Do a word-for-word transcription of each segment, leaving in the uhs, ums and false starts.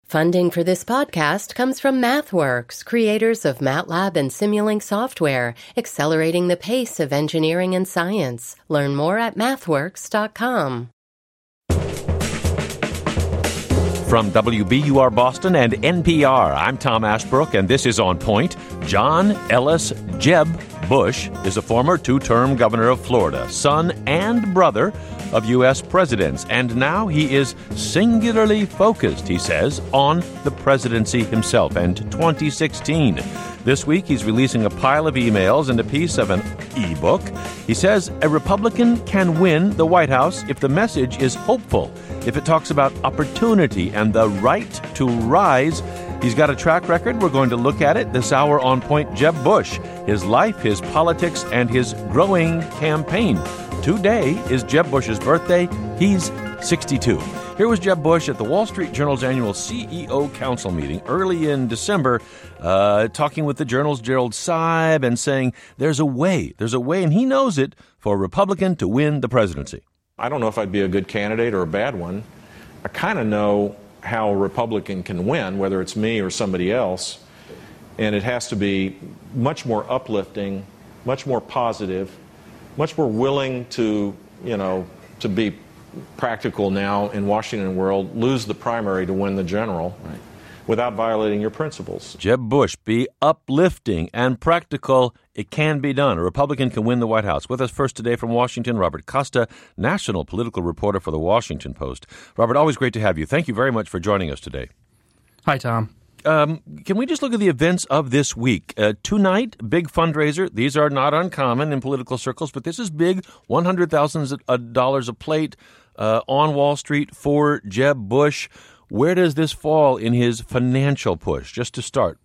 Funding for this podcast comes from MathWorks, creators of MATLAB and Simulink software, accelerating the pace of engineering and science. Learn more at mathworks dot com. From W B U R Boston and N P R, I'm Tom Ashbrook, and this is On Point. John Ellis Jeb Bush is a former two-term governor of Florida, son and brother of U S presidents, and now he is singularly focused, he says, on the presidency himself and twenty sixteen. This week, he's releasing a pile of emails and a piece of an e-book. He says a Republican can win the White House if the message is hopeful, if it talks about opportunity and the right to rise. He's got a track record. We're going to look at it this hour on Point. Jeb Bush, his life, his politics, and his growing campaign. Today is Jeb Bush's birthday. He's sixty-two. Here was Jeb Bush at the Wall Street Journal's annual C E O Council meeting early in December, uh, talking with the Journal's Gerald Seib and saying there's a way, there's a way, and he knows it, for a Republican to win the presidency. I don't know if I'd be a good candidate or a bad one. I kind of know how a Republican can win, whether it's me or somebody else, and it has to be much more uplifting, much more positive, much more willing to, you know, to be practical now in Washington world, lose the primary to win the general, right, without violating your principles. Jeb Bush, be uplifting and practical. It can be done. A Republican can win the White House. With us first today from Washington, Robert Costa, national political reporter for The Washington Post. Robert, always great to have you. Thank you very much for joining us today. Hi, Tom. Um, can we just look at the events of this week? Uh, tonight, big fundraiser. These are not uncommon in political circles, but this is big, one hundred thousand dollars a plate uh, on Wall Street for Jeb Bush. Where does this fall in his financial push, just to start?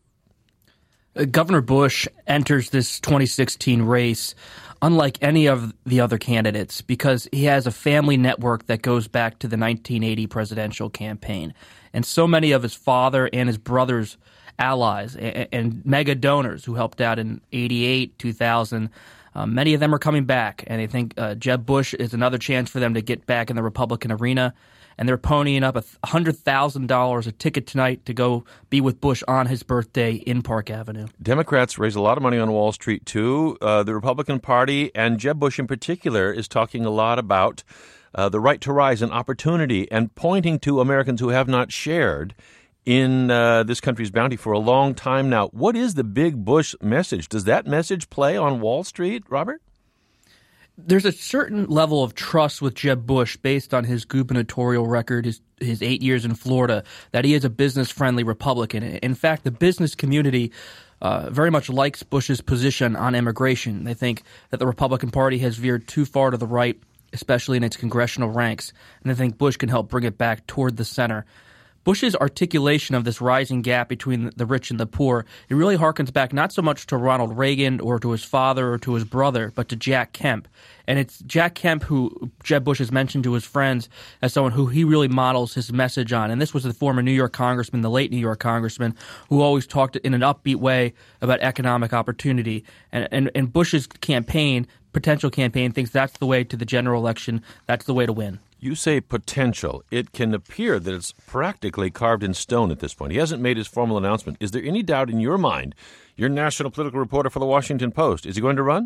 Uh, Governor Bush enters this twenty sixteen race unlike any of the other candidates because he has a family network that goes back to the nineteen eighty presidential campaign. And so many of his father and his brother's allies and, and mega donors who helped out in eighty-eight, two thousand, uh, many of them are coming back. And I think uh, Jeb Bush is another chance for them to get back in the Republican arena. And they're ponying up one hundred thousand dollars a ticket tonight to go be with Bush on his birthday in Park Avenue. Democrats raise a lot of money on Wall Street, too. Uh, the Republican Party, and Jeb Bush in particular, is talking a lot about uh, the right to rise and opportunity and pointing to Americans who have not shared in uh, this country's bounty for a long time now. What is the big Bush message? Does that message play on Wall Street, Robert? There's a certain level of trust with Jeb Bush based on his gubernatorial record, his his eight years in Florida, that he is a business-friendly Republican. In fact, the business community uh, very much likes Bush's position on immigration. They think that the Republican Party has veered too far to the right, especially in its congressional ranks, and they think Bush can help bring it back toward the center. Bush's articulation of this rising gap between the rich and the poor, it really harkens back not so much to Ronald Reagan or to his father or to his brother, but to Jack Kemp. And it's Jack Kemp who Jeb Bush has mentioned to his friends as someone who he really models his message on. And this was the former New York congressman, the late New York congressman, who always talked in an upbeat way about economic opportunity. And, and, and Bush's campaign, potential campaign, thinks that's the way to the general election, that's the way to win. You say potential. It can appear that it's practically carved in stone at this point. He hasn't made his formal announcement. Is there any doubt in your mind, you're national political reporter for The Washington Post, is he going to run?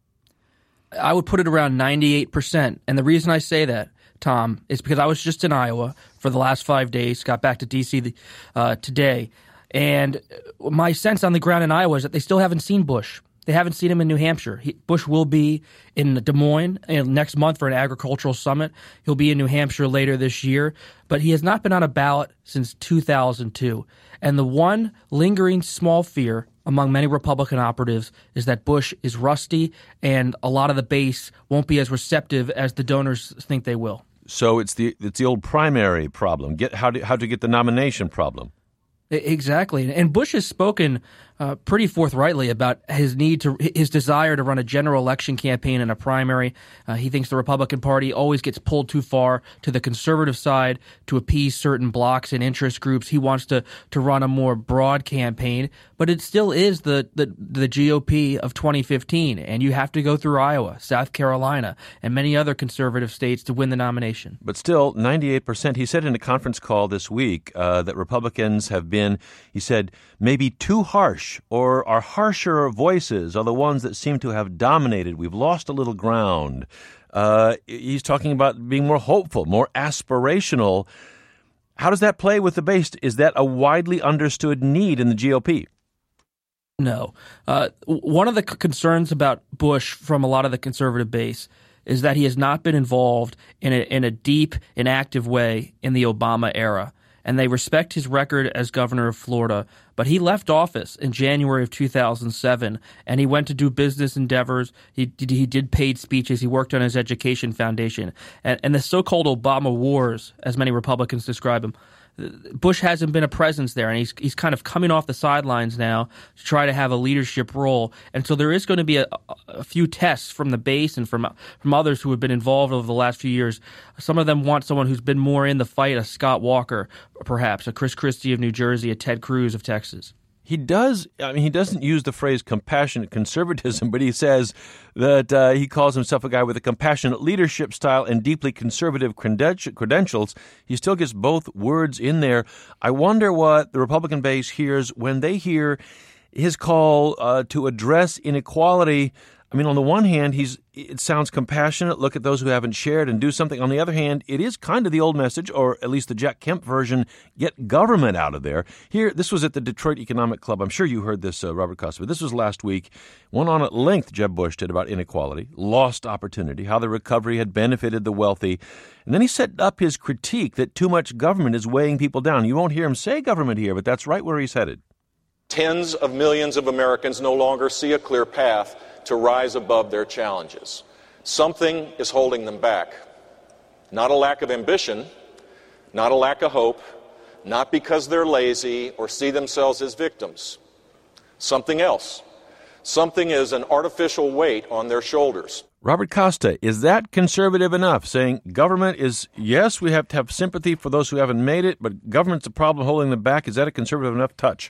I would put it around ninety-eight percent. And the reason I say that, Tom, is because I was just in Iowa for the last five days, got back to D C uh, today. And my sense on the ground in Iowa is that they still haven't seen Bush. They haven't seen him in New Hampshire. He, Bush will be in Des Moines next month for an agricultural summit. He'll be in New Hampshire later this year. But he has not been on a ballot since two thousand two. And the one lingering small fear among many Republican operatives is that Bush is rusty and a lot of the base won't be as receptive as the donors think they will. So it's the it's the old primary problem, get how to, how to get the nomination problem. Exactly. And Bush has spoken uh, pretty forthrightly about his need to, his desire to run a general election campaign and a primary. Uh, he thinks the Republican Party always gets pulled too far to the conservative side to appease certain blocs and interest groups. He wants to, to run a more broad campaign, but it still is the, the, the G O P of twenty fifteen, and you have to go through Iowa, South Carolina, and many other conservative states to win the nomination. But still, ninety-eight percent. He said in a conference call this week uh, that Republicans have been, he said, maybe too harsh, or our harsher voices are the ones that seem to have dominated. We've lost a little ground. Uh, he's talking about being more hopeful, more aspirational. How does that play with the base? Is that a widely understood need in the G O P? No. Uh, one of the c- concerns about Bush from a lot of the conservative base is that he has not been involved in a, in a deep and active way in the Obama era. And they respect his record as governor of Florida. But he left office in January of two thousand seven, and he went to do business endeavors. He did, he did paid speeches. He worked on his education foundation. And, and the so-called Obama wars, as many Republicans describe them, Bush hasn't been a presence there, and he's he's kind of coming off the sidelines now to try to have a leadership role. And so there is going to be a, a few tests from the base and from from others who have been involved over the last few years. Some of them want someone who's been more in the fight, a Scott Walker, perhaps, a Chris Christie of New Jersey, a Ted Cruz of Texas. He does, I mean, he doesn't use the phrase compassionate conservatism, but he says that uh, he calls himself a guy with a compassionate leadership style and deeply conservative credentials. He still gets both words in there. I wonder what the Republican base hears when they hear his call uh, to address inequality. I mean, on the one hand, he's it sounds compassionate, look at those who haven't shared and do something. On the other hand, it is kind of the old message, or at least the Jack Kemp version, get government out of there. Here, this was at the Detroit Economic Club. I'm sure you heard this, uh, Robert Costa, but this was last week. Went on at length, Jeb Bush did, about inequality, lost opportunity, how the recovery had benefited the wealthy. And then he set up his critique that too much government is weighing people down. You won't hear him say government here, but that's right where he's headed. Tens of millions of Americans no longer see a clear path to rise above their challenges. Something is holding them back. Not a lack of ambition, not a lack of hope, not because they're lazy or see themselves as victims. Something else. Something is an artificial weight on their shoulders. Robert Costa, is that conservative enough? Saying government is, yes, we have to have sympathy for those who haven't made it, but government's the problem holding them back. Is that a conservative enough touch?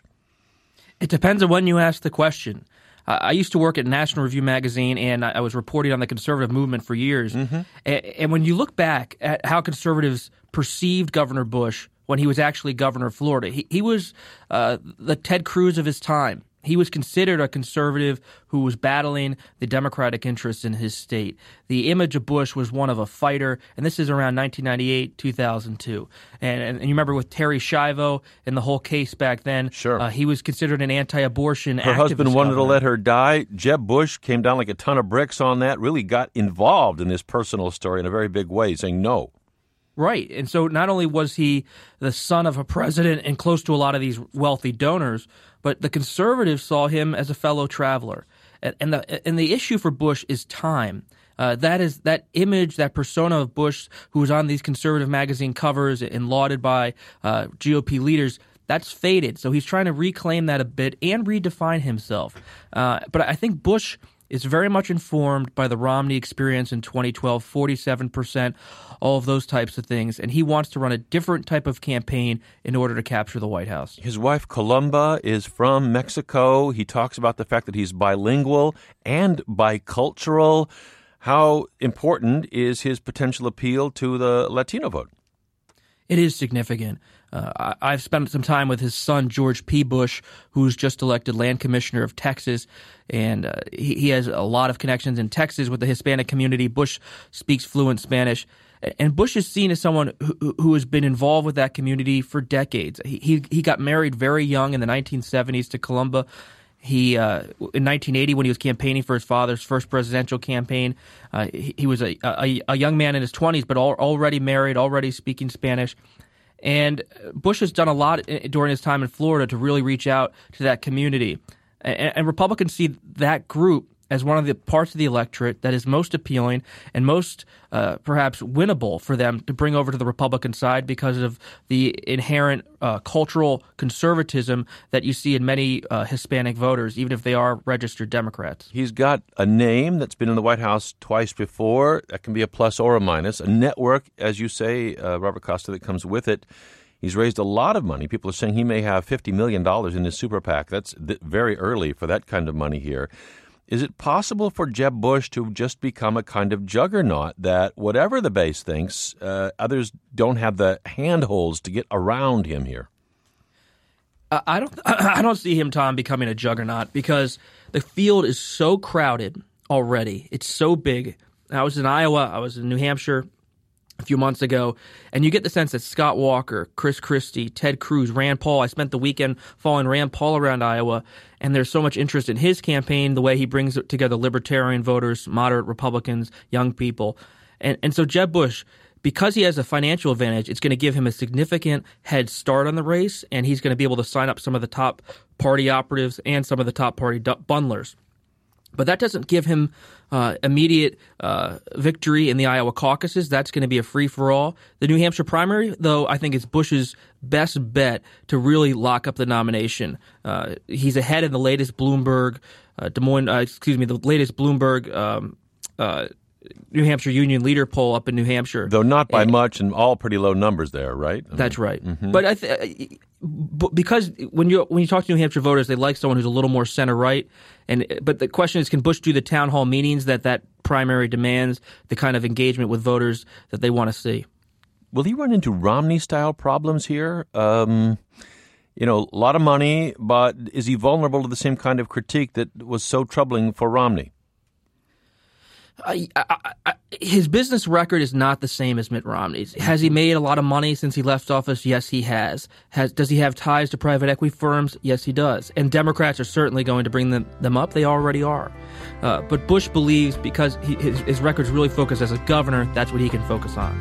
It depends on when you ask the question. I used to work at National Review magazine, and I was reporting on the conservative movement for years. Mm-hmm. And when you look back at how conservatives perceived Governor Bush when he was actually governor of Florida, he, he was uh, the Ted Cruz of his time. He was considered a conservative who was battling the Democratic interests in his state. The image of Bush was one of a fighter, and this is around nineteen ninety-eight, two thousand two. And, and, and you remember with Terry Schiavo and the whole case back then, sure. uh, he was considered an anti-abortion activist. Her husband wanted governor. to let her die. Jeb Bush came down like a ton of bricks on that, really got involved in this personal story in a very big way, saying no. Right. And so not only was he the son of a president and close to a lot of these wealthy donors, but the conservatives saw him as a fellow traveler. And, and the and the issue for Bush is time. Uh, that is that image, that persona of Bush, who was on these conservative magazine covers and lauded by uh, G O P leaders, that's faded. So he's trying to reclaim that a bit and redefine himself. Uh, but I think Bush is very much informed by the Romney experience in twenty twelve, forty-seven percent, all of those types of things. And he wants to run a different type of campaign in order to capture the White House. His wife, Columba, is from Mexico. He talks about the fact that he's bilingual and bicultural. How important is his potential appeal to the Latino vote? It is significant. Uh, I've spent some time with his son, George P. Bush, who's just elected land commissioner of Texas, and uh, he, he has a lot of connections in Texas with the Hispanic community. Bush speaks fluent Spanish, and Bush is seen as someone who, who has been involved with that community for decades. He, he, he got married very young in the nineteen seventies to Columba. He uh, in nineteen eighty, when he was campaigning for his father's first presidential campaign, uh, he, he was a, a, a young man in his twenties, but al- already married, already speaking Spanish. And Bush has done a lot during his time in Florida to really reach out to that community. And, and Republicans see that group as one of the parts of the electorate that is most appealing and most uh, perhaps winnable for them to bring over to the Republican side because of the inherent uh, cultural conservatism that you see in many uh, Hispanic voters, even if they are registered Democrats. He's got a name that's been in the White House twice before. That can be a plus or a minus. A network, as you say, uh, Robert Costa, that comes with it. He's raised a lot of money. People are saying he may have fifty million dollars in his super PAC. That's th- very early for that kind of money here. Is it possible for Jeb Bush to just become a kind of juggernaut that whatever the base thinks, uh, others don't have the handholds to get around him here? Uh, I don't I don't see him, Tom, becoming a juggernaut because the field is so crowded already. It's so big. I was in Iowa. I was in New Hampshire a few months ago, and you get the sense that Scott Walker, Chris Christie, Ted Cruz, Rand Paul, I spent the weekend following Rand Paul around Iowa, and there's so much interest in his campaign, the way he brings together libertarian voters, moderate Republicans, young people. And, and so Jeb Bush, because he has a financial advantage, it's going to give him a significant head start on the race, and he's going to be able to sign up some of the top party operatives and some of the top party bundlers. But that doesn't give him uh, immediate uh, victory in the Iowa caucuses. That's going to be a free-for-all. The New Hampshire primary, though, I think is Bush's best bet to really lock up the nomination. Uh, he's ahead in the latest Bloomberg, uh, Des Moines, uh, excuse me, the latest Bloomberg um, uh, New Hampshire Union Leader poll up in New Hampshire. Though not by and, much and all pretty low numbers there, right? I that's mean, right. Mm-hmm. But I th- because when you when you talk to New Hampshire voters, they like someone who's a little more center-right. And But the question is, can Bush do the town hall meetings that that primary demands, the kind of engagement with voters that they want to see? Will he run into Romney-style problems here? Um, you know, a lot of money, but is he vulnerable to the same kind of critique that was so troubling for Romney? I, I, I, his business record is not the same as Mitt Romney's. Has he made a lot of money since he left office? Yes, he has. Has does he have ties to private equity firms? Yes, he does. And Democrats are certainly going to bring them, them up. They already are. Uh, but Bush believes because he, his, his record's really focused as a governor, that's what he can focus on.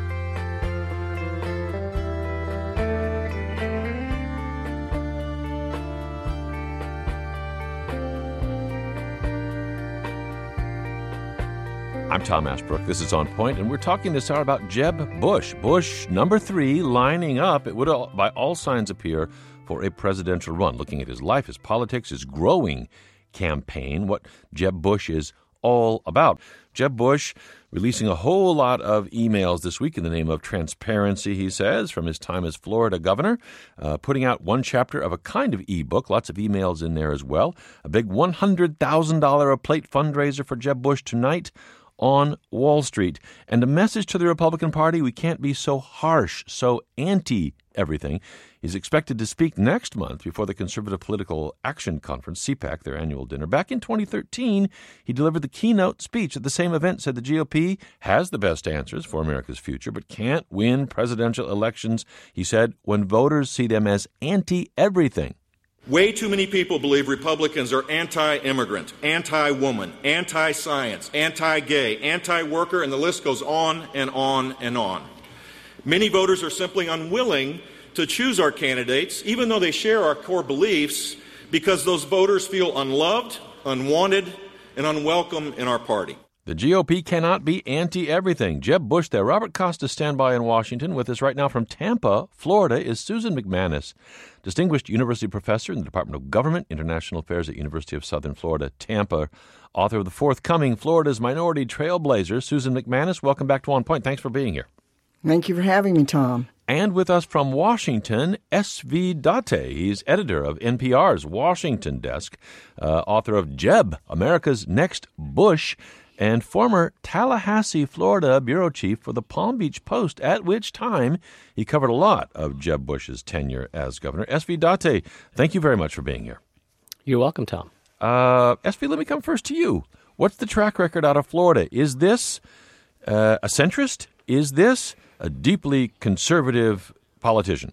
I'm Tom Ashbrook. This is On Point, and we're talking this hour about Jeb Bush. Bush, number three, lining up, it would all, by all signs appear, for a presidential run. Looking at his life, his politics, his growing campaign, what Jeb Bush is all about. Jeb Bush releasing a whole lot of emails this week in the name of transparency, he says, from his time as Florida governor, uh, putting out one chapter of a kind of e-book, lots of emails in there as well. A big one hundred thousand dollars a plate fundraiser for Jeb Bush tonight on Wall Street. And a message to the Republican Party: we can't be so harsh, so anti-everything. He's expected to speak next month before the Conservative Political Action Conference, C PAC, their annual dinner. Back in twenty thirteen, he delivered the keynote speech at the same event, said the G O P has the best answers for America's future, but can't win presidential elections, he said, when voters see them as anti-everything. Way too many people believe Republicans are anti-immigrant, anti-woman, anti-science, anti-gay, anti-worker, and the list goes on and on and on. Many voters are simply unwilling to choose our candidates, even though they share our core beliefs, because those voters feel unloved, unwanted, and unwelcome in our party. The G O P cannot be anti-everything. Jeb Bush there. Robert Costa standby in Washington. With us right now from Tampa, Florida, is Susan McManus, distinguished university professor in the Department of Government, International Affairs at University of Southern Florida, Tampa, author of the forthcoming Florida's Minority Trailblazers. Susan McManus, welcome back to On Point. Thanks for being here. Thank you for having me, Tom. And with us from Washington, S V Date. He's editor of N P R's Washington desk, uh, author of Jeb, America's Next Bush, and former Tallahassee, Florida bureau chief for the Palm Beach Post, at which time he covered a lot of Jeb Bush's tenure as governor. S V Date, thank you very much for being here. You're welcome, Tom. Uh, S V, let me come first to you. What's the track record out of Florida? Is this uh, a centrist? Is this a deeply conservative politician?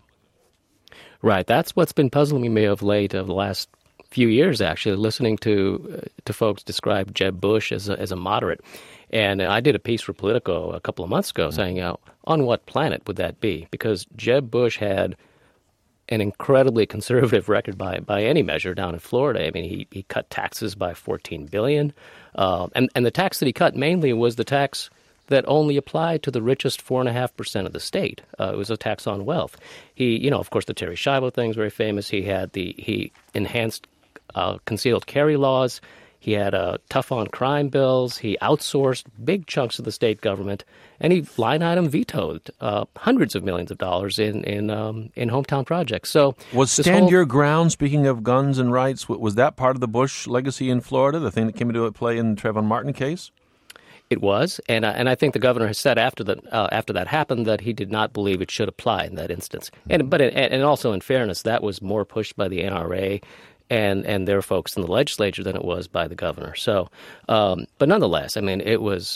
Right. That's what's been puzzling me of late, of the last few years, actually, listening to uh, to folks describe Jeb Bush as a, as a moderate. And I did a piece for Politico a couple of months ago saying, uh, on what planet would that be? Because Jeb Bush had an incredibly conservative record by by any measure down in Florida. I mean, he, he cut taxes by fourteen billion dollars. Uh, and, and the tax that he cut mainly was the tax that only applied to the richest four point five percent of the state. Uh, it was a tax on wealth. He, you know, of course, the Terri Schiavo thing is very famous. He had the, he enhanced uh, concealed carry laws. He had uh, tough on crime bills. He outsourced big chunks of the state government, and he line item vetoed uh, hundreds of millions of dollars in in um, in hometown projects. So was Stand whole, Your Ground, speaking of guns and rights, was that part of the Bush legacy in Florida, the thing that came into play in the Trayvon Martin case? It was, and uh, and I think the governor has said after that uh, after that happened that he did not believe it should apply in that instance. And but it, and also in fairness, that was more pushed by the N R A and and their folks in the legislature than it was by the governor. So, um, but nonetheless, I mean, it was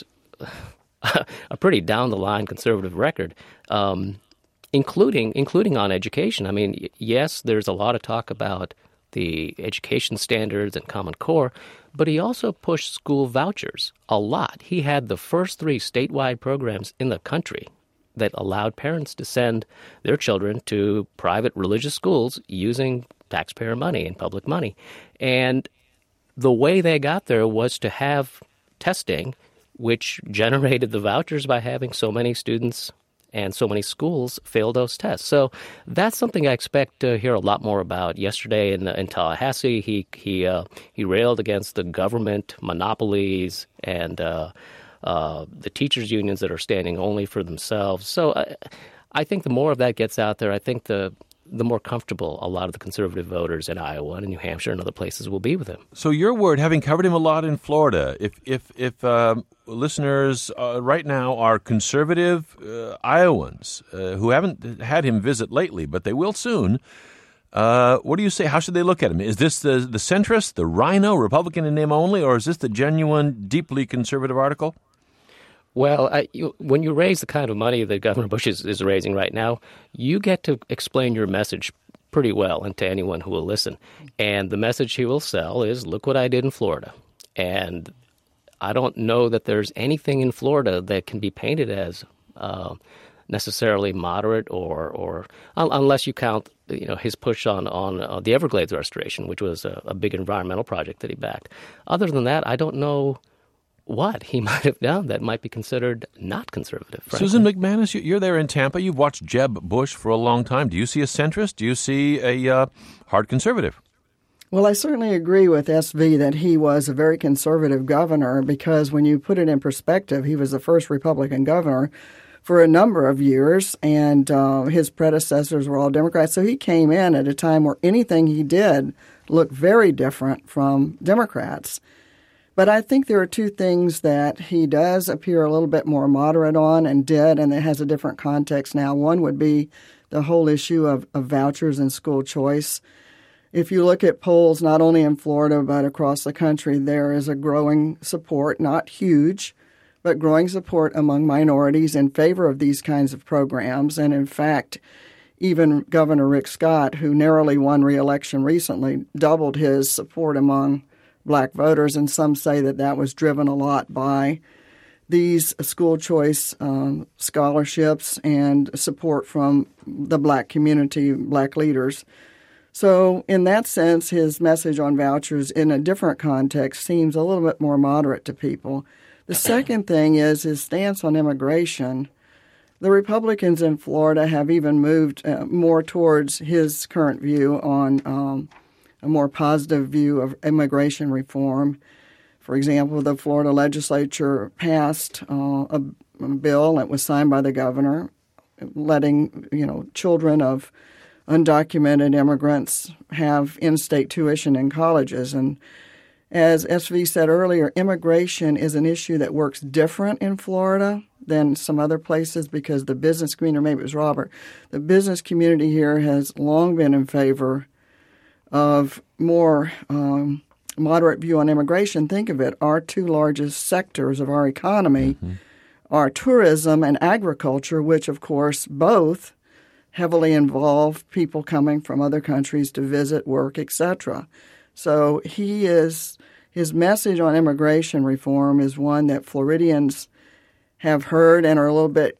a pretty down the line conservative record, um, including including on education. I mean, yes, there's a lot of talk about the education standards and Common Core, but he also pushed school vouchers a lot. He had the first three statewide programs in the country that allowed parents to send their children to private religious schools using taxpayer money and public money. And the way they got there was to have testing, which generated the vouchers by having so many students and so many schools fail those tests. So that's something I expect to hear a lot more about. Yesterday in, in Tallahassee, he he uh, he railed against the government monopolies and uh, uh, the teachers' unions that are standing only for themselves. So I, I think the more of that gets out there, I think the the more comfortable a lot of the conservative voters in Iowa and New Hampshire and other places will be with him. So your word, having covered him a lot in Florida, if if if um, listeners uh, right now are conservative uh, Iowans uh, who haven't had him visit lately, but they will soon, uh, what do you say? How should they look at him? Is this the, the centrist, the rhino, Republican in name only, or is this the genuine, deeply conservative article? Well, I, you, when you raise the kind of money that Governor Bush is, is raising right now, you get to explain your message pretty well and to anyone who will listen. And the message he will sell is, look what I did in Florida. And I don't know that there's anything in Florida that can be painted as uh, necessarily moderate or, or un- unless you count you know, his push on, on uh, the Everglades restoration, which was a, a big environmental project that he backed. Other than that, I don't know what he might have done that might be considered not conservative. Frankly. Susan McManus, you're there in Tampa. You've watched Jeb Bush for a long time. Do you see a centrist? Do you see a uh, hard conservative? Well, I certainly agree with S V that he was a very conservative governor because when you put it in perspective, he was the first Republican governor for a number of years, and uh, his predecessors were all Democrats. So he came in at a time where anything he did looked very different from Democrats. But I think there are two things that he does appear a little bit more moderate on and did, and it has a different context now. One would be the whole issue of, of vouchers and school choice. If you look at polls not only in Florida but across the country, there is a growing support, not huge, but growing support among minorities in favor of these kinds of programs. And in fact, even Governor Rick Scott, who narrowly won re-election recently, doubled his support among Black voters, and some say that that was driven a lot by these school choice um, scholarships and support from the Black community, Black leaders. So in that sense, his message on vouchers in a different context seems a little bit more moderate to people. The second thing is his stance on immigration. The Republicans in Florida have even moved uh, more towards his current view on um, a more positive view of immigration reform. For example, the Florida legislature passed uh, a, a bill that was signed by the governor, letting you know children of undocumented immigrants have in-state tuition in colleges. And as S V said earlier, immigration is an issue that works different in Florida than some other places because the business community, or maybe it was Robert, the business community here has long been in favor of more um, moderate view on immigration. Think of it, our two largest sectors of our economy mm-hmm. are tourism and agriculture, which, of course, both heavily involve people coming from other countries to visit, work, et cetera. So he is his message on immigration reform is one that Floridians have heard and are a little bit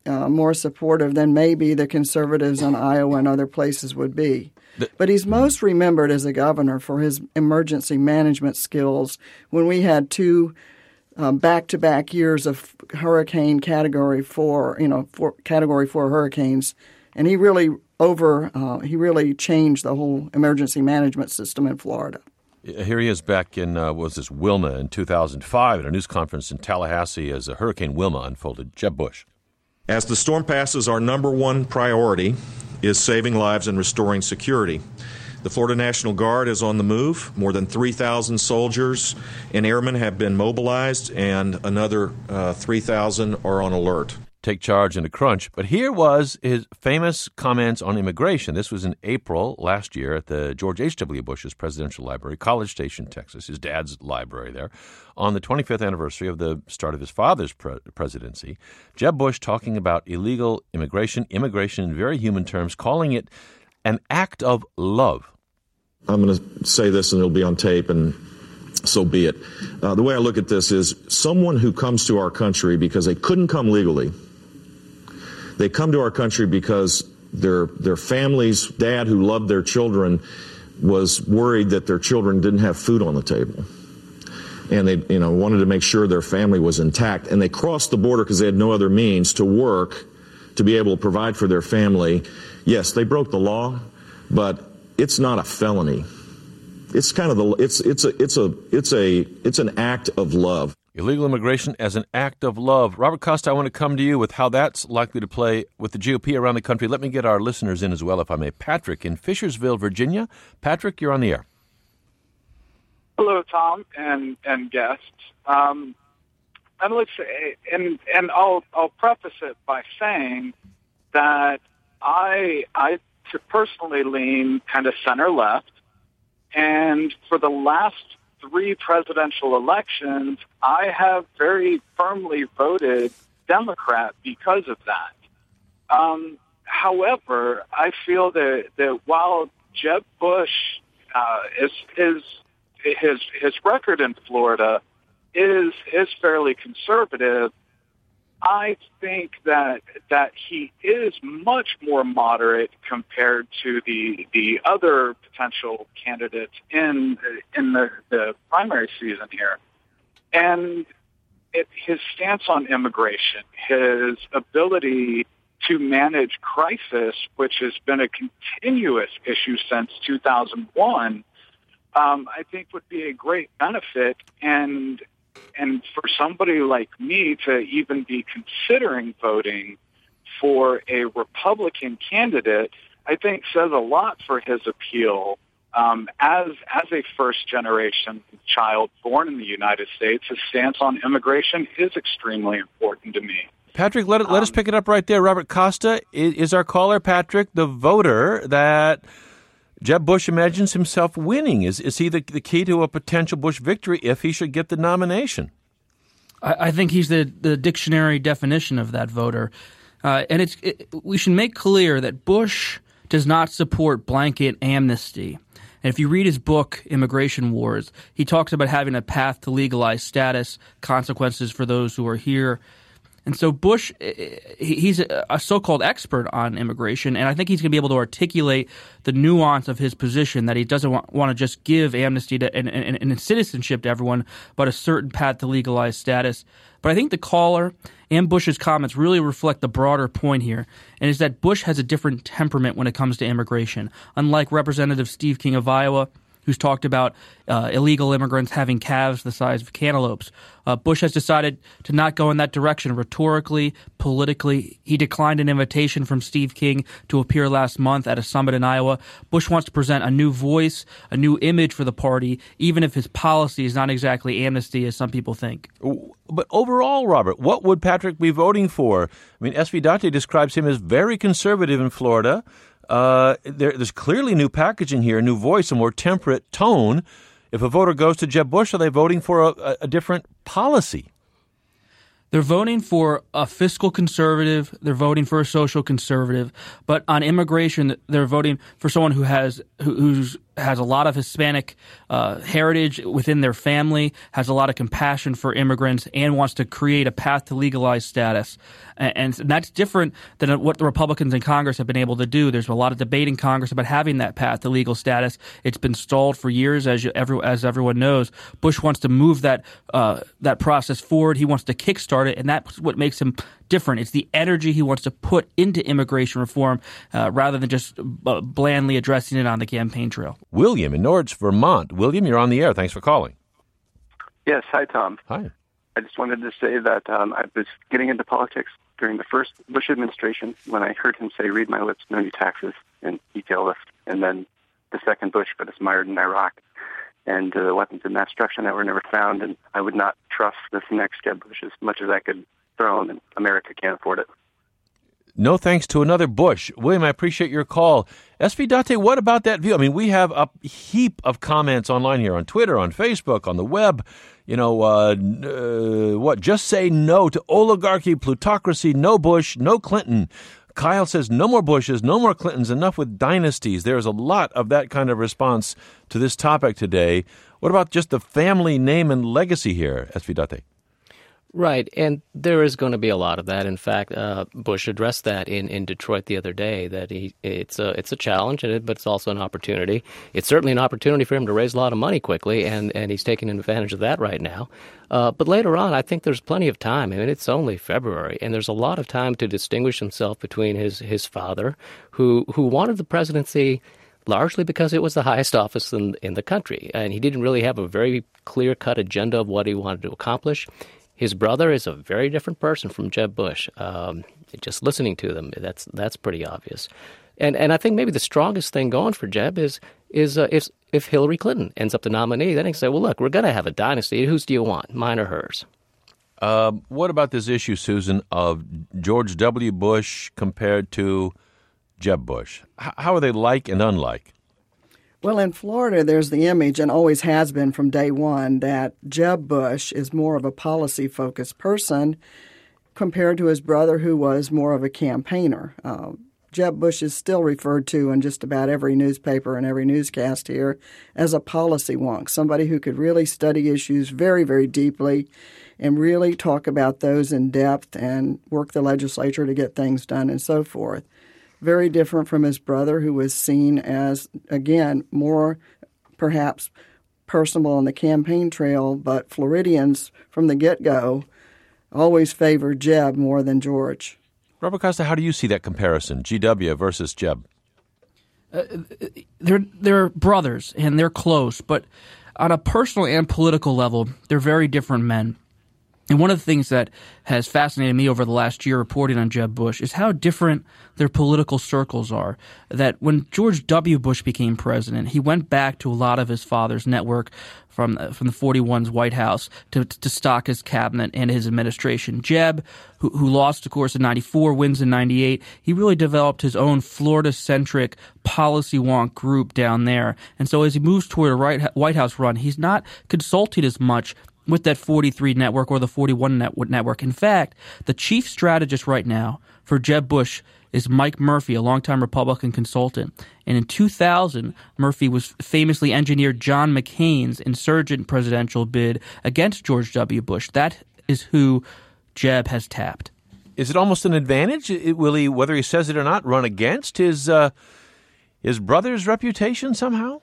uh, more supportive than maybe the conservatives in Iowa and other places would be. But he's most remembered as a governor for his emergency management skills when we had two um, back-to-back years of hurricane category four, you know, four, category four hurricanes, and he really over uh, he really changed the whole emergency management system in Florida. Here he is back in, uh, what was this, Wilma in two thousand five at a news conference in Tallahassee as a Hurricane Wilma unfolded. Jeb Bush. As the storm passes, our number one priority is saving lives and restoring security. The Florida National Guard is on the move. More than three thousand soldiers and airmen have been mobilized, and another uh, three thousand are on alert. Take charge in a crunch. But here was his famous comments on immigration. This was in April last year at the George H W. Bush's Presidential Library, College Station, Texas, his dad's library there, on the twenty-fifth anniversary of the start of his father's pre- presidency. Jeb Bush talking about illegal immigration, immigration in very human terms, calling it an act of love. I'm going to say this and it'll be on tape, and so be it. Uh, the way I look at this is someone who comes to our country because they couldn't come legally. They come to our country because their their family's dad, who loved their children, was worried that their children didn't have food on the table. And they, you know, wanted to make sure their family was intact. And they crossed the border because they had no other means to work, to be able to provide for their family. Yes, they broke the law, but it's not a felony. It's kind of the it's it's a it's a it's a it's an act of love. Illegal immigration as an act of love. Robert Costa, I want to come to you with how that's likely to play with the G O P around the country. Let me get our listeners in as well, if I may. Patrick in Fishersville, Virginia. Patrick, you're on the air. Hello, Tom and and guests. Um, and let's say, and and I'll I'll preface it by saying that I I personally lean kind of center left, and for the last three presidential elections, I have very firmly voted Democrat because of that. Um, however, I feel that, that while Jeb Bush uh, is, is his his record in Florida is is fairly conservative, I think that that he is much more moderate compared to the the other potential candidates in in the, the primary season here. And it, his stance on immigration, his ability to manage crisis, which has been a continuous issue since two thousand one, um, I think would be a great benefit. And And for somebody like me to even be considering voting for a Republican candidate, I think says a lot for his appeal. Um, as as a first-generation child born in the United States, his stance on immigration is extremely important to me. Patrick, let, it, let um, us pick it up right there. Robert Costa is, is our caller, Patrick, the voter that Jeb Bush imagines himself winning. Is is he the, the key to a potential Bush victory if he should get the nomination? I, I think he's the, the dictionary definition of that voter. Uh, and it's it, we should make clear that Bush does not support blanket amnesty. And if you read his book, Immigration Wars, he talks about having a path to legalized status, consequences for those who are here. And so Bush, he's a so-called expert on immigration, and I think he's going to be able to articulate the nuance of his position, that he doesn't want, want to just give amnesty to, and, and, and citizenship to everyone, but a certain path to legalized status. But I think the caller and Bush's comments really reflect the broader point here, and is that Bush has a different temperament when it comes to immigration. Unlike Representative Steve King of Iowa, who's talked about uh, illegal immigrants having calves the size of cantaloupes. Uh, Bush has decided to not go in that direction rhetorically, politically. He declined an invitation from Steve King to appear last month at a summit in Iowa. Bush wants to present a new voice, a new image for the party, even if his policy is not exactly amnesty, as some people think. But overall, Robert, what would Patrick be voting for? I mean, S V Date describes him as very conservative in Florida. Uh, there, there's clearly new packaging here, a new voice, a more temperate tone. If a voter goes to Jeb Bush, are they voting for a, a different policy? They're voting for a fiscal conservative. They're voting for a social conservative. But on immigration, they're voting for someone who has who, who's has a lot of Hispanic uh, heritage within their family, has a lot of compassion for immigrants, and wants to create a path to legalized status. And, and that's different than what the Republicans in Congress have been able to do. There's a lot of debate in Congress about having that path to legal status. It's been stalled for years, as you, every, as everyone knows. Bush wants to move that uh, that process forward. He wants to kickstart it, and that's what makes him different. It's the energy he wants to put into immigration reform uh, rather than just uh, blandly addressing it on the campaign trail. William in Norwich, Vermont. William, you're on the air. Thanks for calling. Yes. Hi, Tom. Hi. I just wanted to say that um, I was getting into politics during the first Bush administration when I heard him say, read my lips, no new taxes, and detail list. And then the second Bush got us mired in Iraq and uh, weapons of mass destruction that were never found. And I would not trust this next Jeb Bush as much as I could throw him, and America can't afford it. No thanks to another Bush. William, I appreciate your call. S V Date, what about that view? I mean, we have a heap of comments online here on Twitter, on Facebook, on the web. You know, uh, uh, what? Just say no to oligarchy, plutocracy, no Bush, no Clinton. Kyle says no more Bushes, no more Clintons, enough with dynasties. There's a lot of that kind of response to this topic today. What about just the family name and legacy here, S V Date? Right, and there is going to be a lot of that. In fact, uh, Bush addressed that in, in Detroit the other day, that he it's a, it's a challenge, but it's also an opportunity. It's certainly an opportunity for him to raise a lot of money quickly, and, and he's taking advantage of that right now. Uh, but later on, I think there's plenty of time. I mean, it's only February, and there's a lot of time to distinguish himself between his, his father, who, who wanted the presidency largely because it was the highest office in, in the country, and he didn't really have a very clear-cut agenda of what he wanted to accomplish. His brother is a very different person from Jeb Bush. Um, just listening to them, that's that's pretty obvious. And and I think maybe the strongest thing going for Jeb is is uh, if if Hillary Clinton ends up the nominee, then he can say, well, look, we're going to have a dynasty. Whose do you want, mine or hers? Um, what about this issue, Susan, of George W. Bush compared to Jeb Bush? H- how are they like and unlike? Well, in Florida, there's the image, and always has been from day one, that Jeb Bush is more of a policy-focused person compared to his brother, who was more of a campaigner. Uh, Jeb Bush is still referred to in just about every newspaper and every newscast here as a policy wonk, somebody who could really study issues very, very deeply and really talk about those in depth and work the legislature to get things done and so forth. Very different from his brother, who was seen as, again, more perhaps personable on the campaign trail, but Floridians from the get-go always favored Jeb more than George. Robert Costa, how do you see that comparison, G W versus Jeb? Uh, they're they're brothers, and they're close, but on a personal and political level, they're very different men. And one of the things that has fascinated me over the last year reporting on Jeb Bush is how different their political circles are. That when George W. Bush became president, he went back to a lot of his father's network from from the forty-one's White House to to stock his cabinet and his administration. Jeb, who, who lost, of course, in ninety-four, wins in ninety-eight, he really developed his own Florida-centric policy wonk group down there. And so as he moves toward a White House run, he's not consulted as much with that forty-three network or the forty-one network. In fact, the chief strategist right now for Jeb Bush is Mike Murphy, a longtime Republican consultant. And in two thousand, Murphy was famously engineered John McCain's insurgent presidential bid against George W. Bush. That is who Jeb has tapped. Is it almost an advantage? Will he, whether he says it or not, run against his uh, his brother's reputation somehow?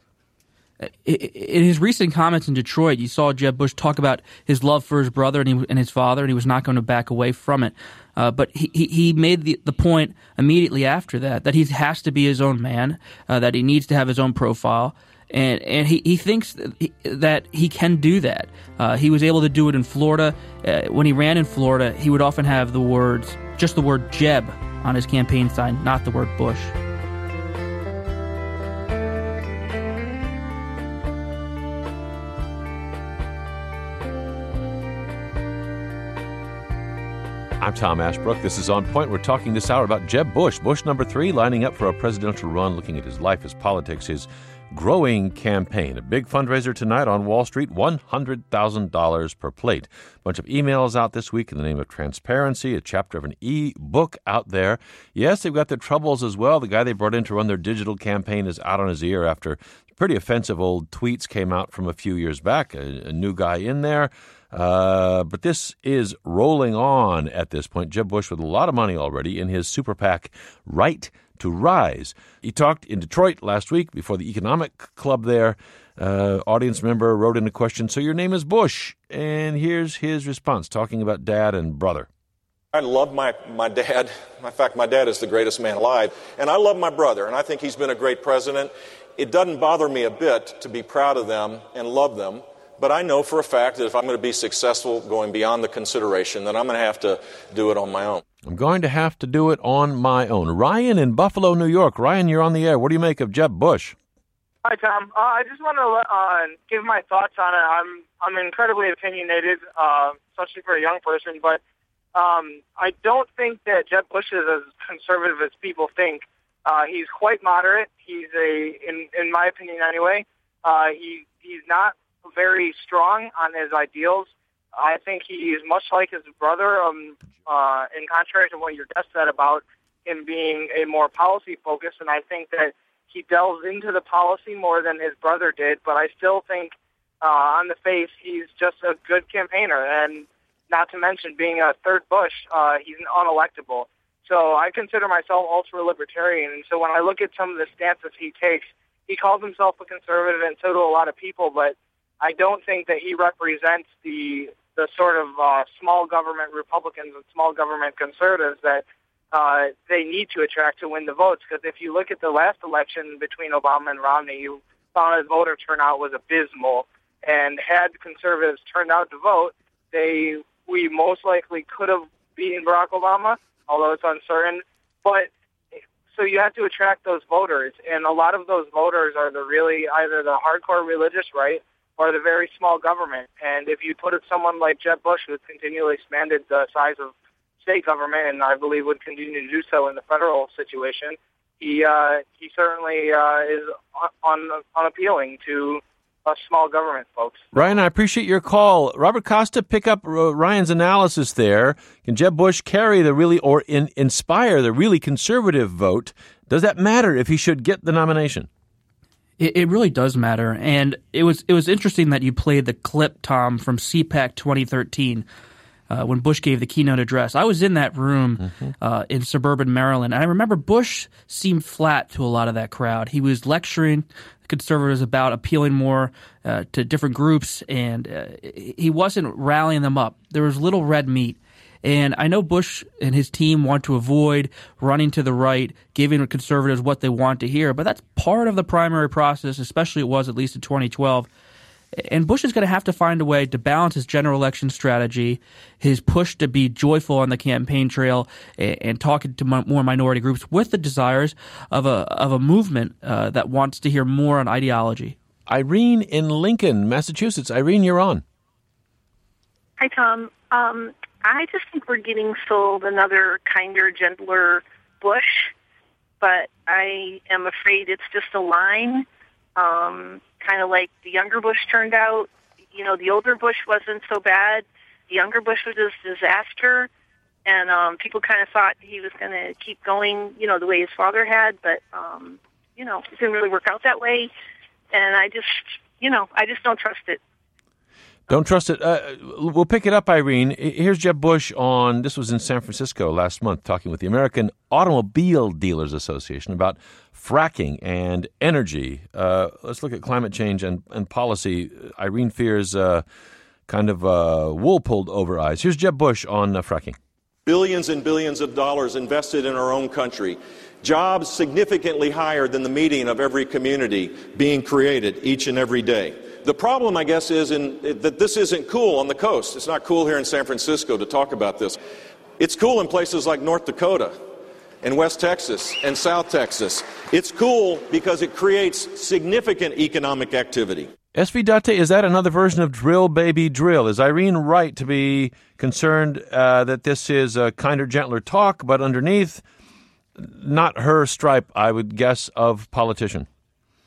In his recent comments in Detroit, you saw Jeb Bush talk about his love for his brother and, he, and his father, and he was not going to back away from it. Uh, but he, he made the, the point immediately after that that he has to be his own man, uh, that he needs to have his own profile, and, and he, he thinks that he, that he can do that. Uh, he was able to do it in Florida. Uh, when he ran in Florida, he would often have the words, just the word Jeb on his campaign sign, not the word Bush. I'm Tom Ashbrook. This is On Point. We're talking this hour about Jeb Bush, Bush number three, lining up for a presidential run, looking at his life, his politics, his growing campaign. A big fundraiser tonight on Wall Street, one hundred thousand dollars per plate. A bunch of emails out this week in the name of transparency, a chapter of an e-book out there. Yes, they've got their troubles as well. The guy they brought in to run their digital campaign is out on his ear after pretty offensive old tweets came out from a few years back. A, a new guy in there. Uh, but this is rolling on at this point. Jeb Bush with a lot of money already in his super PAC, Right to Rise. He talked in Detroit last week before the economic club there. Uh, audience member wrote in a question, so your name is Bush. And here's his response, talking about dad and brother. I love my, my dad. In fact, my dad is the greatest man alive. And I love my brother, and I think he's been a great president. It doesn't bother me a bit to be proud of them and love them. But I know for a fact that if I'm going to be successful going beyond the consideration, then I'm going to have to do it on my own. I'm going to have to do it on my own. Ryan in Buffalo, New York. Ryan, you're on the air. What do you make of Jeb Bush? Hi, Tom. Uh, I just want to uh, give my thoughts on it. I'm I'm incredibly opinionated, uh, especially for a young person, but um, I don't think that Jeb Bush is as conservative as people think. Uh, he's quite moderate. He's a, in in my opinion anyway, uh, he he's not very strong on his ideals. I think he is much like his brother, um, uh, in contrary to what your guest said about him being a more policy-focused, and I think that he delves into the policy more than his brother did, but I still think uh, on the face he's just a good campaigner, and not to mention being a third Bush, uh, he's unelectable. So I consider myself ultra-libertarian, and so when I look at some of the stances he takes, he calls himself a conservative, and so do a lot of people, but I don't think that he represents the the sort of uh, small government Republicans and small government conservatives that uh, they need to attract to win the votes. Because if you look at the last election between Obama and Romney, you found that voter turnout was abysmal. And had conservatives turned out to vote, they we most likely could have beaten Barack Obama, although it's uncertain. But so you have to attract those voters, and a lot of those voters are the really either the hardcore religious right or the very small government. And if you put it someone like Jeb Bush, who has continually expanded the size of state government, and I believe would continue to do so in the federal situation, he uh, he certainly uh, is un- unappealing to us small government folks. Ryan, I appreciate your call. Robert Costa, pick up Ryan's analysis there. Can Jeb Bush carry the really, or in, inspire the really conservative vote? Does that matter if he should get the nomination? It, it really does matter, and it was it was interesting that you played the clip, Tom, from C PAC twenty thirteen uh, when Bush gave the keynote address. I was in that room mm-hmm. uh, in suburban Maryland, and I remember Bush seemed flat to a lot of that crowd. He was lecturing conservatives about appealing more uh, to different groups, and uh, he wasn't rallying them up. There was little red meat. And I know Bush and his team want to avoid running to the right, giving conservatives what they want to hear, but that's part of the primary process, especially it was at least in twenty twelve. And Bush is going to have to find a way to balance his general election strategy, his push to be joyful on the campaign trail and, and talking to more minority groups with the desires of a of a movement uh, that wants to hear more on ideology. Irene in Lincoln, Massachusetts. Irene, you're on. Hi, Tom. Um, I just think we're getting sold another kinder, gentler Bush, but I am afraid it's just a line, um, kind of like the younger Bush turned out. You know, the older Bush wasn't so bad. The younger Bush was a disaster, and um, people kind of thought he was going to keep going, you know, the way his father had, but, um, you know, it didn't really work out that way, and I just, you know, I just don't trust it. Don't trust it. Uh, we'll pick it up, Irene. Here's Jeb Bush on, this was in San Francisco last month, talking with the American Automobile Dealers Association about fracking and energy. Uh, let's look at climate change and, and policy. Irene fears uh, kind of uh, wool pulled over eyes. Here's Jeb Bush on uh, fracking. Billions and billions of dollars invested in our own country. Jobs significantly higher than the median of every community being created each and every day. The problem, I guess, is in, that this isn't cool on the coast. It's not cool here in San Francisco to talk about this. It's cool in places like North Dakota and West Texas and South Texas. It's cool because it creates significant economic activity. S V Date, is that another version of drill, baby, drill? Is Irene right to be concerned uh, that this is a kinder, gentler talk, but underneath, not her stripe, I would guess, of politician?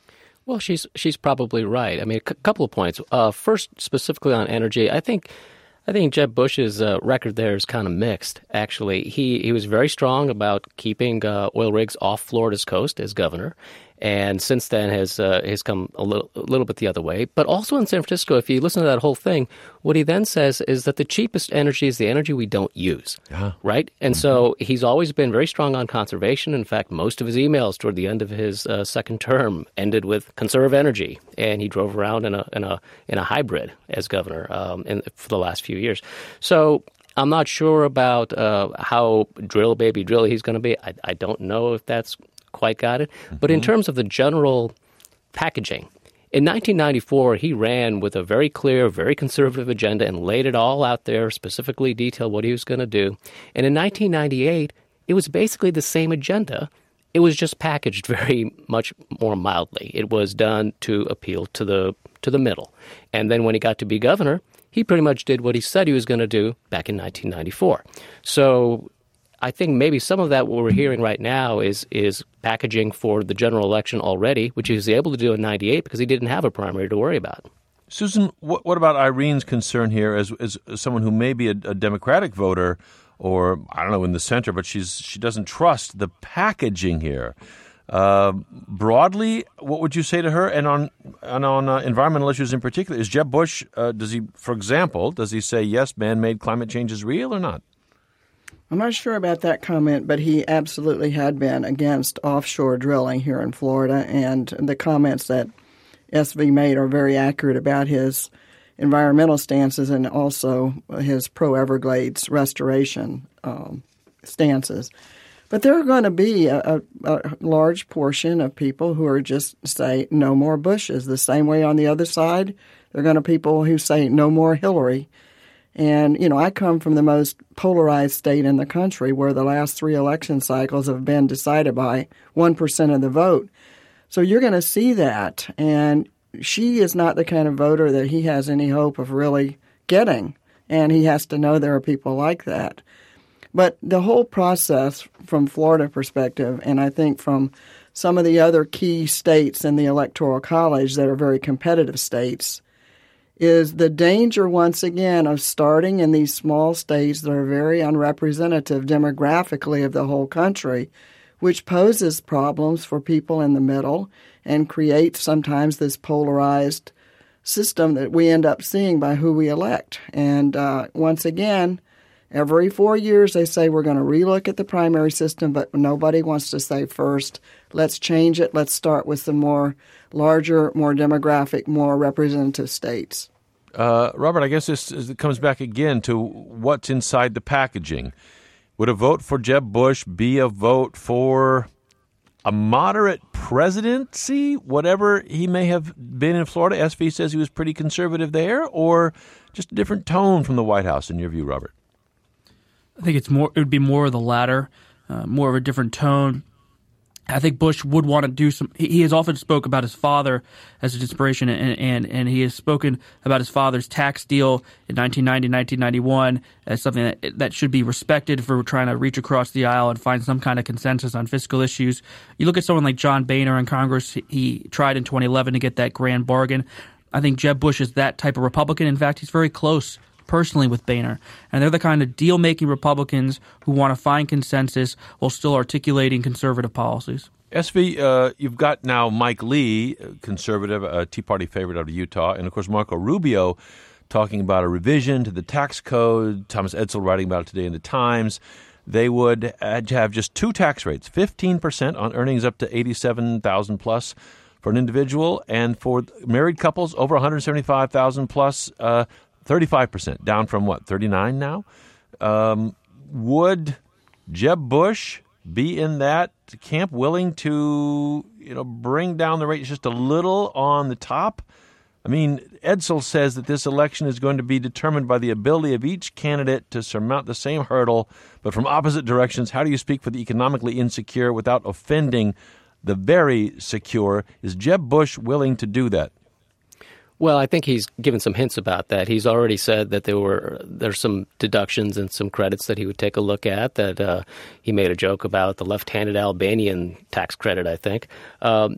Well, she's she's probably right. I mean, a c- couple of points. Uh, first, specifically on energy, I think I think Jeb Bush's uh, record there is kind of mixed. Actually, he he was very strong about keeping uh, oil rigs off Florida's coast as governor, and since then has uh, has come a little a little bit the other way. But also in San Francisco, if you listen to that whole thing, what he then says is that the cheapest energy is the energy we don't use, uh-huh. right? And mm-hmm. so he's always been very strong on conservation. In fact, most of his emails toward the end of his uh, second term ended with "conserve energy," and he drove around in a in a in a hybrid as governor um, in, for the last few years. So I'm not sure about uh, how drill baby drill he's going to be. I, I don't know if that's quite got it. Mm-hmm. But in terms of the general packaging, in nineteen ninety-four, he ran with a very clear, very conservative agenda and laid it all out there, specifically detailed what he was going to do. And in nineteen ninety-eight, it was basically the same agenda. It was just packaged very much more mildly. It was done to appeal to the to the middle. And then when he got to be governor, he pretty much did what he said he was going to do back in nineteen ninety-four. So I think maybe some of that what we're hearing right now is is packaging for the general election already, which he was able to do in ninety-eight because he didn't have a primary to worry about. Susan, what, what about Irene's concern here as, as someone who may be a, a Democratic voter or, I don't know, in the center, but she's she doesn't trust the packaging here? Uh, broadly, what would you say to her? And on and on uh, environmental issues in particular, is Jeb Bush, uh, does he, for example, does he say, yes, man-made climate change is real or not? I'm not sure about that comment, but he absolutely had been against offshore drilling here in Florida, and the comments that S V made are very accurate about his environmental stances and also his pro-Everglades restoration um, stances. But there are going to be a, a, a large portion of people who are just say no more Bushes. The same way on the other side, there are going to be people who say no more Hillary. And, you know, I come from the most polarized state in the country where the last three election cycles have been decided by one percent of the vote. So you're going to see that. And she is not the kind of voter that he has any hope of really getting. And he has to know there are people like that. But the whole process from Florida perspective, and I think from some of the other key states in the Electoral College that are very competitive states, is the danger, once again, of starting in these small states that are very unrepresentative demographically of the whole country, which poses problems for people in the middle and creates sometimes this polarized system that we end up seeing by who we elect. And uh, once again, every four years they say we're going to relook at the primary system, but nobody wants to say first, let's change it. Let's start with some more larger, more demographic, more representative states. Uh, Robert, I guess this is, it comes back again to what's inside the packaging. Would a vote for Jeb Bush be a vote for a moderate presidency, whatever he may have been in Florida? S V says he was pretty conservative there, or just a different tone from the White House, in your view, Robert? I think it's more. It would be more of the latter, uh, more of a different tone. I think Bush would want to do some. He, he has often spoke about his father as an inspiration, and, and and he has spoken about his father's tax deal in nineteen ninety, nineteen ninety-one as something that that should be respected for trying to reach across the aisle and find some kind of consensus on fiscal issues. You look at someone like John Boehner in Congress. He, he tried in twenty eleven to get that grand bargain. I think Jeb Bush is that type of Republican. In fact, he's very close personally with Boehner. And they're the kind of deal-making Republicans who want to find consensus while still articulating conservative policies. S V, uh, you've got now Mike Lee, conservative, a Tea Party favorite out of Utah, and, of course, Marco Rubio talking about a revision to the tax code. Thomas Edsall writing about it today in the Times. They would have just two tax rates, fifteen percent on earnings up to eighty-seven thousand dollars plus for an individual, and for married couples over one hundred seventy-five thousand dollars plus, uh, thirty-five percent, down from what, thirty-nine now? Um, would Jeb Bush be in that camp, willing to, you know, bring down the rates just a little on the top? I mean, Edsall says that this election is going to be determined by the ability of each candidate to surmount the same hurdle, but from opposite directions. How do you speak for the economically insecure without offending the very secure? Is Jeb Bush willing to do that? Well, I think he's given some hints about that. He's already said that there were there's some deductions and some credits that he would take a look at, that uh, he made a joke about the left-handed Albanian tax credit, I think. Um,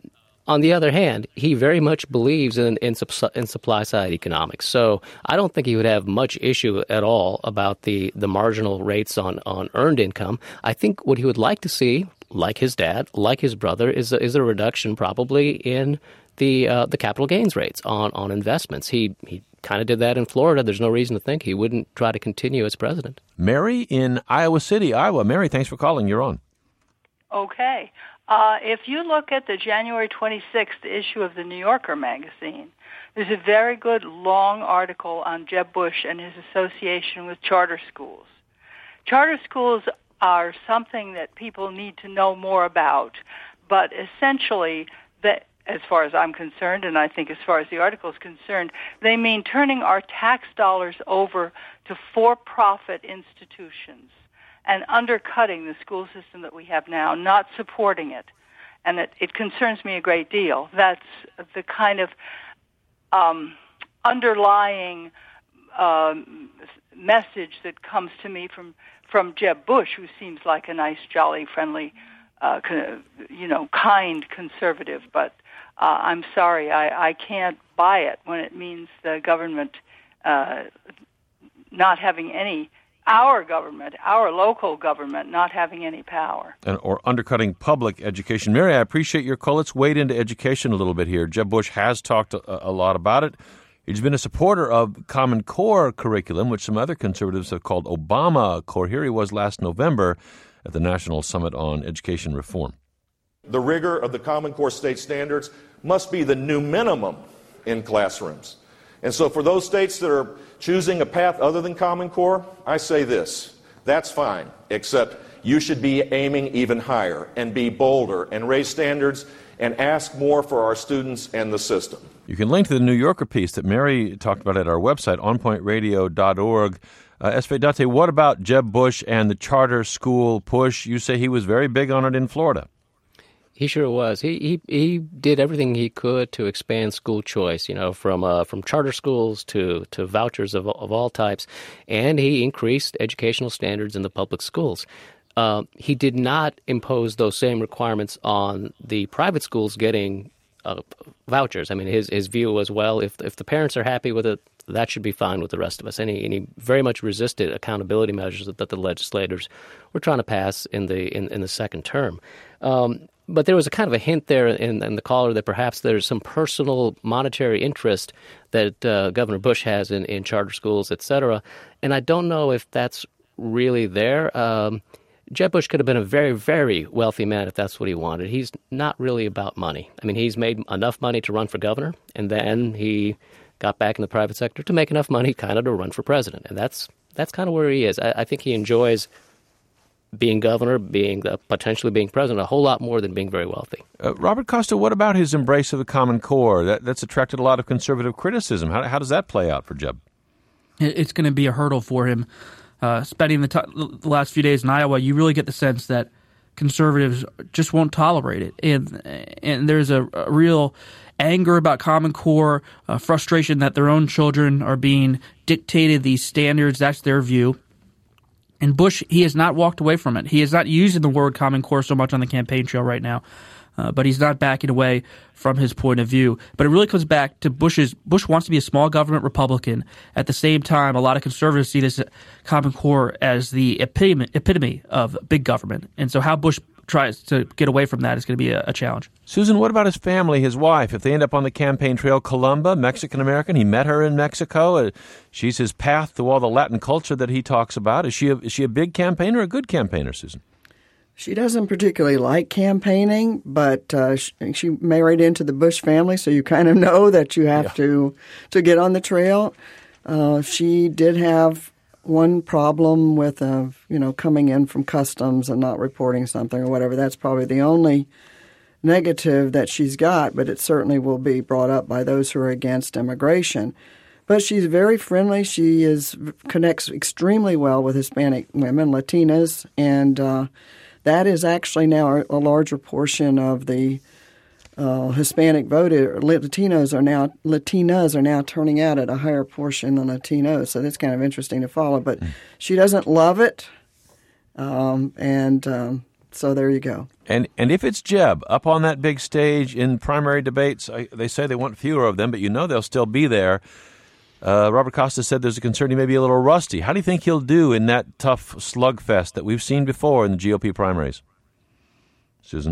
On the other hand, he very much believes in, in, in supply-side economics. So I don't think he would have much issue at all about the, the marginal rates on, on earned income. I think what he would like to see, like his dad, like his brother, is a, is a reduction probably in the uh, the capital gains rates on, on investments. He he kind of did that in Florida. There's no reason to think he wouldn't try to continue as president. Mary in Iowa City, Iowa. Mary, thanks for calling. You're on. Okay. Uh, if you look at the January twenty-sixth issue of the New Yorker magazine, there's a very good long article on Jeb Bush and his association with charter schools. Charter schools are something that people need to know more about, but essentially, that, as far as I'm concerned, and I think as far as the article is concerned, they mean turning our tax dollars over to for-profit institutions and undercutting the school system that we have now, not supporting it. And it, it concerns me a great deal. That's the kind of um, underlying um, message that comes to me from, from Jeb Bush, who seems like a nice, jolly, friendly, uh, you know, kind conservative. But uh, I'm sorry, I, I can't buy it when it means the government uh, not having any Our government, our local government, not having any power. And, or undercutting public education. Mary, I appreciate your call. Let's wade into education a little bit here. Jeb Bush has talked a, a lot about it. He's been a supporter of Common Core curriculum, which some other conservatives have called Obama Core. Here he was last November at the National Summit on Education Reform. The rigor of the Common Core state standards must be the new minimum in classrooms. And so for those states that are choosing a path other than Common Core, I say this, that's fine, except you should be aiming even higher and be bolder and raise standards and ask more for our students and the system. You can link to the New Yorker piece that Mary talked about at our website, on point radio dot org. Uh, Esfedate, what about Jeb Bush and the charter school push? You say he was very big on it in Florida. He sure was. He he he did everything he could to expand school choice, you know, from uh, from charter schools to, to vouchers of of all types, and he increased educational standards in the public schools. Uh, he did not impose those same requirements on the private schools getting uh, vouchers. I mean, his his view was, well, if if the parents are happy with it, that should be fine with the rest of us. And he, and he very much resisted accountability measures that, that the legislators were trying to pass in the in, in the second term. Um, But there was a kind of a hint there in, in the caller that perhaps there's some personal monetary interest that uh, Governor Bush has in, in charter schools, et cetera. And I don't know if that's really there. Um, Jeb Bush could have been a very, very wealthy man if that's what he wanted. He's not really about money. I mean, he's made enough money to run for governor, and then he got back in the private sector to make enough money kind of to run for president. And that's that's kind of where he is. I, I think he enjoys being governor, being uh, potentially being president, a whole lot more than being very wealthy. Uh, Robert Costa, what about his embrace of the Common Core? That, that's attracted a lot of conservative criticism. How, how does that play out for Jeb? It's going to be a hurdle for him. Uh, spending the, t- the last few days in Iowa, you really get the sense that conservatives just won't tolerate it. And and there's a, a real anger about Common Core, uh, frustration that their own children are being dictated these standards. That's their view. And Bush, he has not walked away from it. He is not using the word Common Core so much on the campaign trail right now, uh, but he's not backing away from his point of view. But it really comes back to Bush's. Bush wants to be a small government Republican. At the same time, a lot of conservatives see this Common Core as the epitome, epitome of big government. And so how Bush tries to get away from that is going to be a, a challenge. Susan, what about his family, his wife? If they end up on the campaign trail, Columba, Mexican-American, he met her in Mexico. Uh, she's his path to all the Latin culture that he talks about. Is she a, is she a big campaigner or a good campaigner, Susan? She doesn't particularly like campaigning, but uh, she, she married into the Bush family, so you kind of know that you have yeah. to to get on the trail. Uh, she did have one problem with, uh, you know, coming in from customs and not reporting something or whatever. That's probably the only negative that she's got, but it certainly will be brought up by those who are against immigration. But she's very friendly. She is connects extremely well with Hispanic women, Latinas, and uh, that is actually now a larger portion of the Uh, Hispanic voter Latinos are now Latinas are now turning out at a higher portion than Latinos, so that's kind of interesting to follow. But mm. she doesn't love it, um, and um, So there you go. And and if it's Jeb up on that big stage in primary debates, I, they say they want fewer of them, but you know they'll still be there. Uh, Robert Costa said there's a concern he may be a little rusty. How do you think he'll do in that tough slugfest that we've seen before in the G O P primaries? Susan?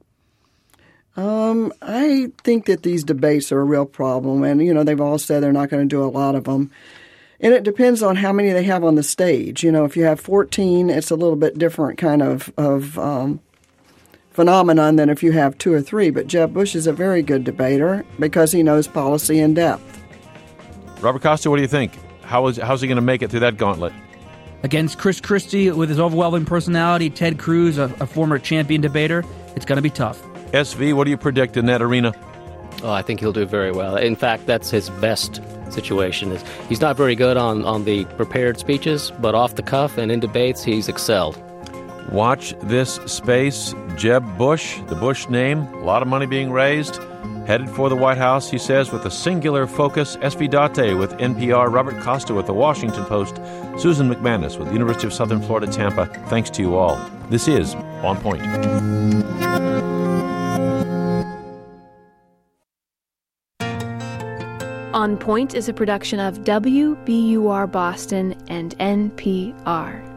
Um, I think that these debates are a real problem. And, you know, they've all said they're not going to do a lot of them. And it depends on how many they have on the stage. You know, if you have fourteen, it's a little bit different kind of, of um, phenomenon than if you have two or three. But Jeb Bush is a very good debater because he knows policy in depth. Robert Costa, what do you think? How is how's he going to make it through that gauntlet? Against Chris Christie with his overwhelming personality, Ted Cruz, a, a former champion debater, it's going to be tough. S V, what do you predict in that arena? Oh, I think he'll do very well. In fact, that's his best situation. Is he's not very good on, on the prepared speeches, but off the cuff and in debates, he's excelled. Watch this space. Jeb Bush, the Bush name, a lot of money being raised, headed for the White House, he says, with a singular focus. S V Date with N P R, Robert Costa with the Washington Post, Susan McManus with the University of Southern Florida, Tampa. Thanks to you all. This is On Point. On Point is a production of W B U R Boston and N P R.